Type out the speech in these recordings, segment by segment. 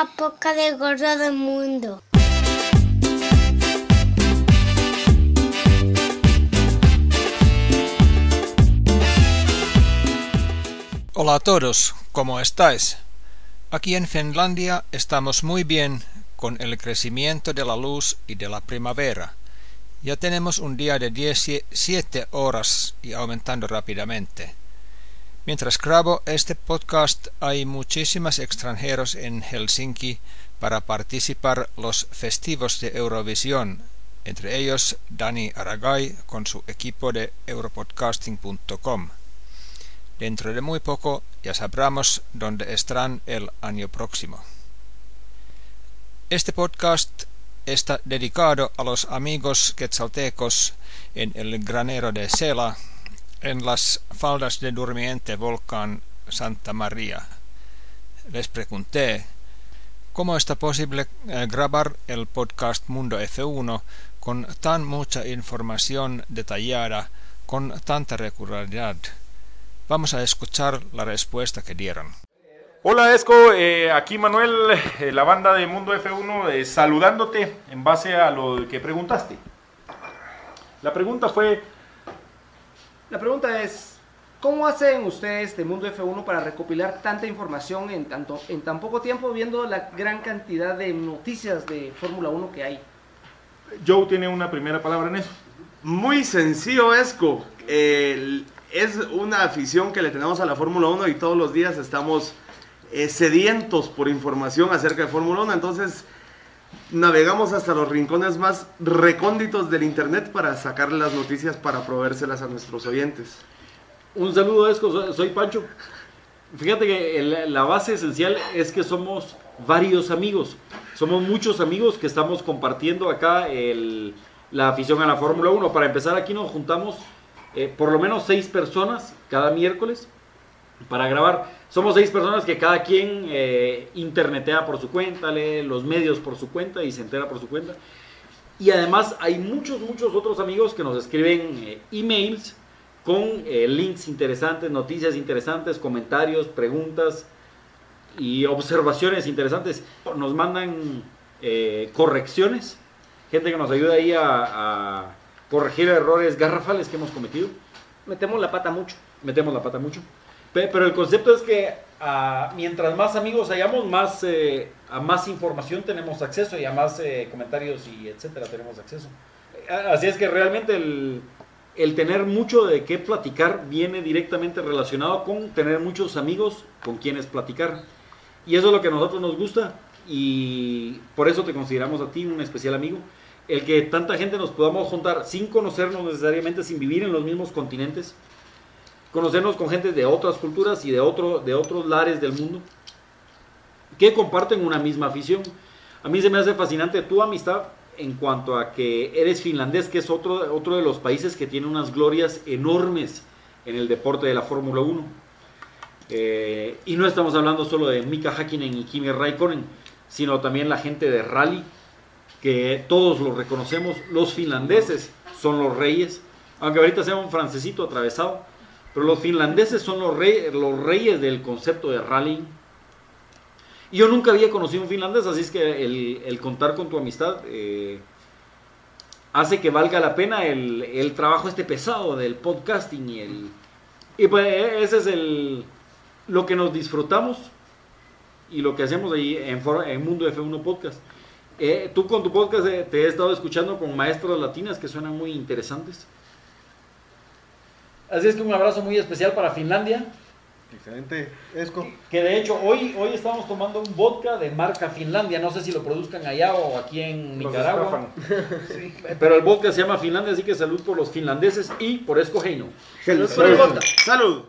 la poca de gordo del mundo. Hola a todos, ¿cómo estáis? Aquí en Finlandia estamos muy bien con el crecimiento de la luz y de la primavera. Ya tenemos un día de 17 horas y aumentando rápidamente. Mientras grabo este podcast hay muchísimos extranjeros en Helsinki para participar los festivos de Eurovisión, entre ellos Dani Aragay con su equipo de europodcasting.com. Dentro de muy poco ya sabremos dónde estarán el año próximo. Este podcast está dedicado a los amigos quetzaltecos en el granero de Sela, en las faldas del durmiente volcán Santa María. Les pregunté cómo está posible grabar el podcast Mundo F1 con tan mucha información detallada, con tanta regularidad. Vamos a escuchar la respuesta que dieron. Hola Esco, aquí Manuel, la banda de Mundo F1, saludándote en base a lo que preguntaste. La pregunta es, ¿cómo hacen ustedes de Mundo F1 para recopilar tanta información en tan poco tiempo, viendo la gran cantidad de noticias de Fórmula 1 que hay? Joe tiene una primera palabra en eso. Muy sencillo, Esco. Es una afición que le tenemos a la Fórmula 1 y todos los días estamos sedientos por información acerca de Fórmula 1, entonces navegamos hasta los rincones más recónditos del internet para sacar las noticias para proveérselas a nuestros oyentes. Un saludo, Esco, soy Pancho. Fíjate que la base esencial es que somos varios amigos, somos muchos amigos que estamos compartiendo acá la afición a la Fórmula 1. Para empezar, aquí nos juntamos por lo menos 6 personas cada miércoles para grabar. Somos 6 personas que cada quien internetea por su cuenta, lee los medios por su cuenta y se entera por su cuenta. Y además hay muchos otros amigos que nos escriben emails con links interesantes, noticias interesantes, comentarios, preguntas y observaciones interesantes. Nos mandan correcciones, gente que nos ayuda ahí a corregir errores garrafales que hemos cometido. Metemos la pata mucho. Pero el concepto es que mientras más amigos hayamos, a más información tenemos acceso y a más comentarios y etcétera tenemos acceso. Así es que realmente el tener mucho de qué platicar viene directamente relacionado con tener muchos amigos con quienes platicar. Y eso es lo que a nosotros nos gusta y por eso te consideramos a ti un especial amigo. El que tanta gente nos podamos juntar sin conocernos necesariamente, sin vivir en los mismos continentes, conocernos con gente de otras culturas y de otros lares del mundo que comparten una misma afición. A mí se me hace fascinante tu amistad en cuanto a que eres finlandés, que es otro de los países que tiene unas glorias enormes en el deporte de la Fórmula 1. Y no estamos hablando solo de Mika Häkkinen y Kimi Räikkönen, sino también la gente de rally, que todos los reconocemos. Los finlandeses son los reyes, aunque ahorita sea un francesito atravesado, pero los finlandeses son los reyes del concepto de rally. Y yo nunca había conocido un finlandés, así es que el contar con tu amistad hace que valga la pena el trabajo pesado del podcasting y pues ese es lo que nos disfrutamos y lo que hacemos ahí en Mundo F1 Podcast. Tú con tu podcast te he estado escuchando con maestras latinas que suenan muy interesantes. Así es que un abrazo muy especial para Finlandia. Excelente, Esco. Que de hecho hoy estamos tomando un vodka de marca Finlandia. No sé si lo produzcan allá o aquí en Nicaragua. Sí. Pero el vodka se llama Finlandia, así que salud por los finlandeses y por Esco Heino. Salud por el vodka. Salud.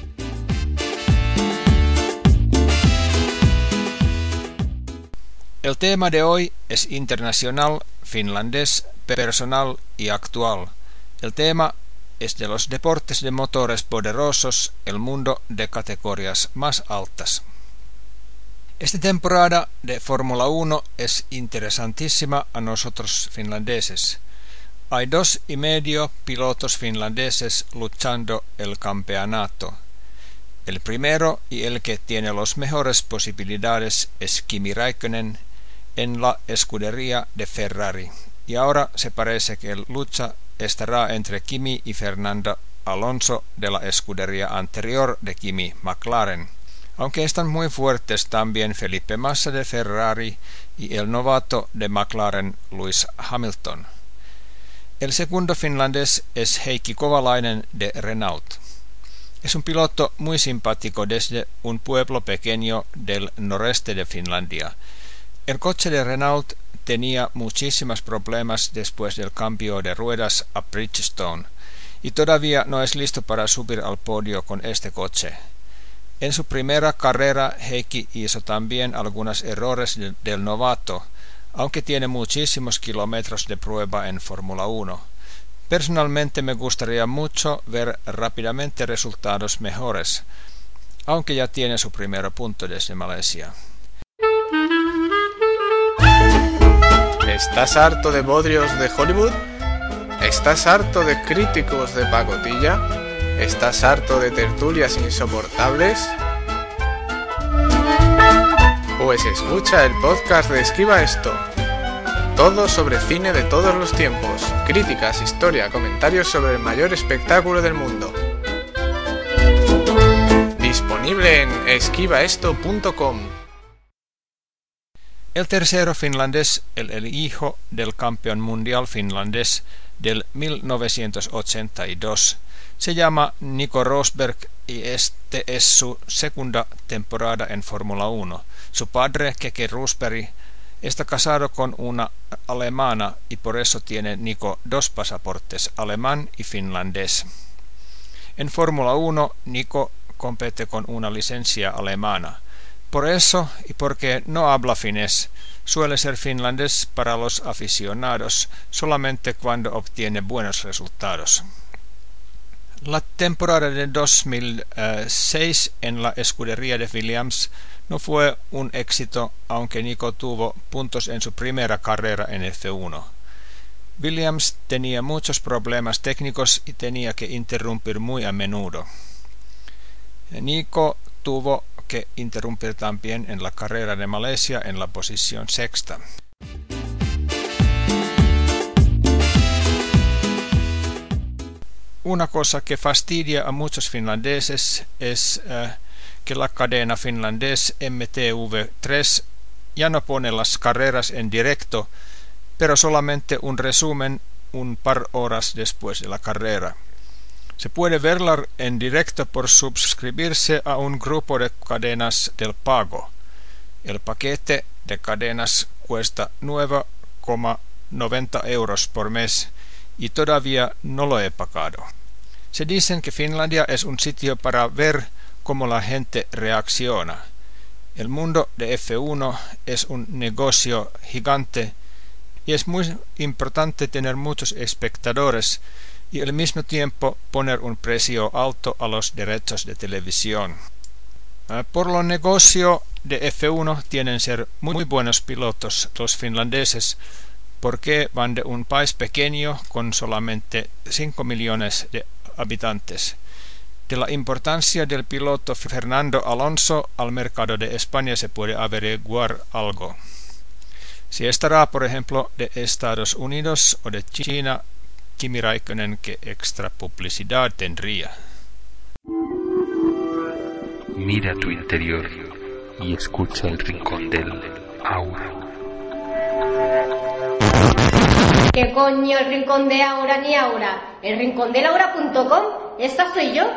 El tema de hoy es internacional, finlandés, personal y actual. El tema es de los deportes de motores poderosos, el mundo de categorías más altas. Esta temporada de Fórmula 1 es interesantísima a nosotros finlandeses. Hay 2,5 pilotos finlandeses luchando el campeonato. El primero y el que tiene las mejores posibilidades es Kimi Räikkönen en la escudería de Ferrari. Y ahora se parece que la lucha estará entre Kimi y Fernando Alonso de la escudería anterior de Kimi, McLaren. Aunque están muy fuertes también Felipe Massa de Ferrari y el novato de McLaren, Lewis Hamilton. El segundo finlandés es Heikki Kovalainen de Renault. Es un piloto muy simpático desde un pueblo pequeño del noreste de Finlandia. El coche de Renault tenía muchísimos problemas después del cambio de ruedas a Bridgestone y todavía no es listo para subir al podio con este coche. En su primera carrera Heikki hizo también algunos errores del novato, aunque tiene muchísimos kilómetros de prueba en Fórmula 1. Personalmente me gustaría mucho ver rápidamente resultados mejores, aunque ya tiene su primer punto desde Malasia. ¿Estás harto de bodrios de Hollywood? ¿Estás harto de críticos de pacotilla? ¿Estás harto de tertulias insoportables? Pues escucha el podcast de Esquiva Esto. Todo sobre cine de todos los tiempos, críticas, historia, comentarios sobre el mayor espectáculo del mundo. Disponible en esquivaesto.com. El tercero finlandés, el hijo del campeón mundial finlandés del 1982, se llama Nico Rosberg y este es su segunda temporada en Fórmula 1. Su padre, Keke Rosberg, está casado con una alemana y por eso tiene Nico dos pasaportes, alemán y finlandés. En Fórmula 1, Nico compite con una licencia alemana. Por eso, y porque no habla finés, suele ser finlandés para los aficionados solamente cuando obtiene buenos resultados. La temporada de 2006 en la escudería de Williams no fue un éxito, aunque Nico tuvo puntos en su primera carrera en F1. Williams tenía muchos problemas técnicos y tenía que interrumpir muy a menudo. Nico tuvo que interrumpir también en la carrera de Malasia en la posición sexta. Una cosa que fastidia a muchos finlandeses es que la cadena finlandés MTV3 ya no pone las carreras en directo, pero solamente un resumen un par horas después de la carrera. Se puede verla en directo por suscribirse a un grupo de cadenas del pago. El paquete de cadenas cuesta 9,90 € por mes y todavía no lo he pagado. Se dicen que Finlandia es un sitio para ver cómo la gente reacciona. El mundo de F1 es un negocio gigante y es muy importante tener muchos espectadores y al mismo tiempo poner un precio alto a los derechos de televisión. Por lo negocio de F1 tienen ser muy buenos pilotos los finlandeses porque van de un país pequeño con solamente 5 millones de habitantes. De la importancia del piloto Fernando Alonso al mercado de España se puede averiguar algo. Si estará, por ejemplo, de Estados Unidos o de China, Kimi Räikkönen, ¿qué extra publicidad tendría? Mira tu interior y escucha el rincón del aura. ¿Qué coño el rincón de Aura ni Aura? El rincondelaura.com, esta soy yo.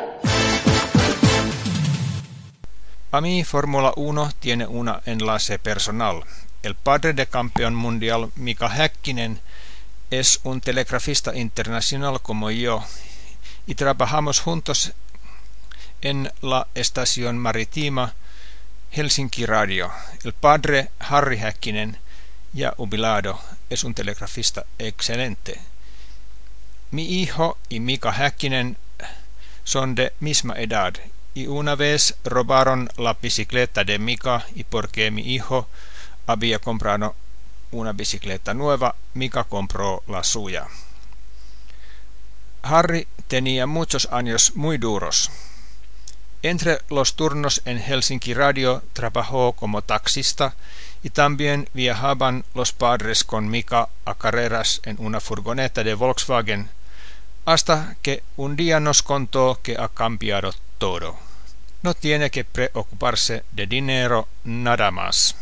A mí Fórmula 1 tiene un enlace personal. El padre de campeón mundial Mika Häkkinen es un telegrafista internacional como yo y trabajamos juntos en la estación marítima Helsinki Radio. El padre Harri Häkkinen, ya jubilado, es un telegrafista excelente. Mi hijo y Mika Häkkinen son de misma edad y una vez robaron la bicicleta de Mika y porque mi hijo había comprado una bicicleta nueva, Mika compró la suya. Harry tenía muchos años muy duros. Entre los turnos en Helsinki Radio trabajó como taxista y también viajaban los padres con Mika a carreras en una furgoneta de Volkswagen, hasta que un día nos contó que ha cambiado todo. No tiene que preocuparse de dinero nada más.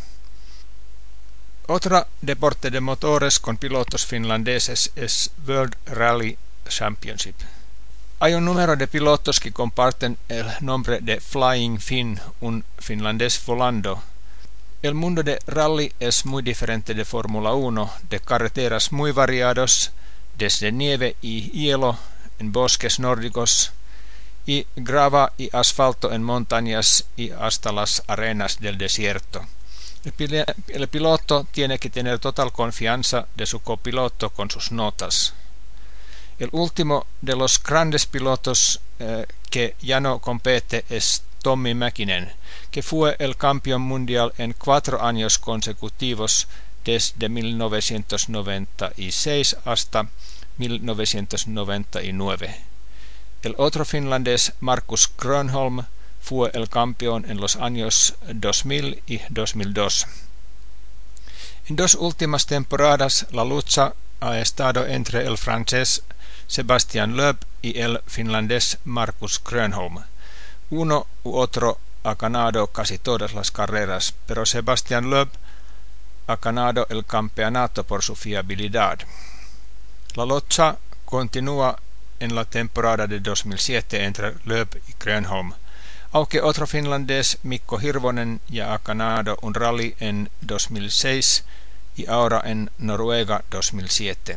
Otro deporte de motores con pilotos finlandeses es World Rally Championship. Hay un número de pilotos que comparten el nombre de Flying Finn, un finlandés volando. El mundo de rally es muy diferente de Fórmula 1, de carreteras muy variados, desde nieve y hielo en bosques nórdicos, y grava y asfalto en montañas y hasta las arenas del desierto. El piloto tiene que tener total confianza de su copiloto con sus notas. El último de los grandes pilotos que ya no compete es Tommi Mäkinen, que fue el campeón mundial en 4 años consecutivos desde 1996 hasta 1999. El otro finlandés, Markus Grönholm, fue el campeón en los años 2000 y 2002. En 2 últimas temporadas la lucha ha estado entre el francés Sébastien Loeb y el finlandés Markus Grönholm. Uno u otro ha ganado casi todas las carreras, pero Sébastien Loeb ha ganado el campeonato por su fiabilidad. La lucha continúa en la temporada de 2007 entre Loeb y Grönholm, aunque otro finlandés, Mikko Hirvonen, ya ha ganado un rally en 2006 y ahora en Noruega 2007.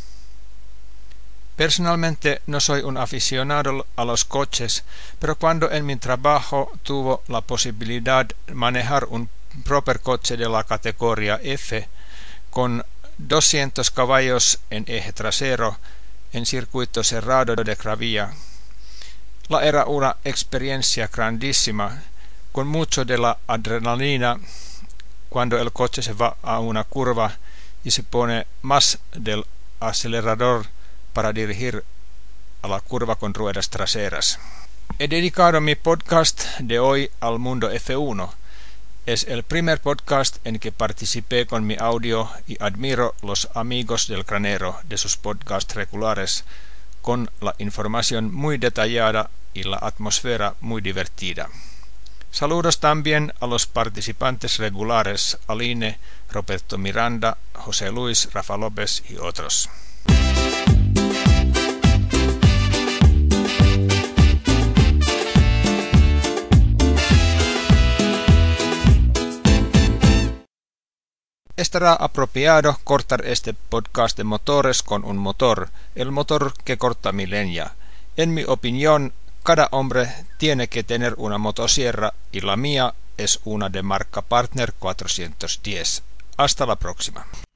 Personalmente no soy un aficionado a los coches, pero cuando en mi trabajo tuve la posibilidad de manejar un proper coche de la categoría F con 200 caballos en eje trasero en circuito cerrado de gravilla, la era una experiencia grandísima, con mucho de la adrenalina cuando el coche se va a una curva y se pone más del acelerador para dirigir a la curva con ruedas traseras. He dedicado mi podcast de hoy al mundo F1. Es el primer podcast en que participé con mi audio y admiro los amigos del granero de sus podcasts regulares, con la información muy detallada y la atmósfera muy divertida. Saludos también a los participantes regulares, Aline, Roberto Miranda, José Luis, Rafa López y otros. Estará apropiado cortar este podcast de motores con un motor, el motor que corta mi leña. En mi opinión, cada hombre tiene que tener una motosierra y la mía es una de marca Partner 410. Hasta la próxima.